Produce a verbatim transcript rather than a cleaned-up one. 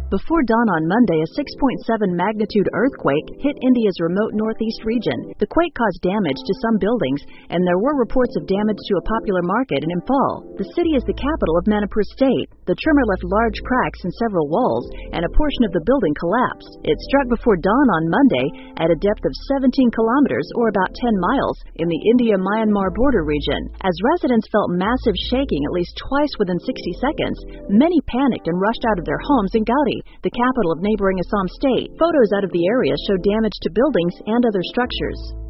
Before dawn on Monday, a six point seven magnitude earthquake hit India's remote northeast region. The quake caused damage to some buildings, and there were reports of damage to a popular market in Imphal. The city is the capital of Manipur State. The tremor left large cracks in several walls, and a portion of the building collapsed. It struck before dawn on Monday at a depth of seventeen kilometers, or about ten miles, in the India-Myanmar border region. As residents felt massive shaking at least twice within sixty seconds, many panicked and rushed out of their homes in Gaudi, the capital of neighboring Assam state. Photos out of the area showed damage to buildings and other structures.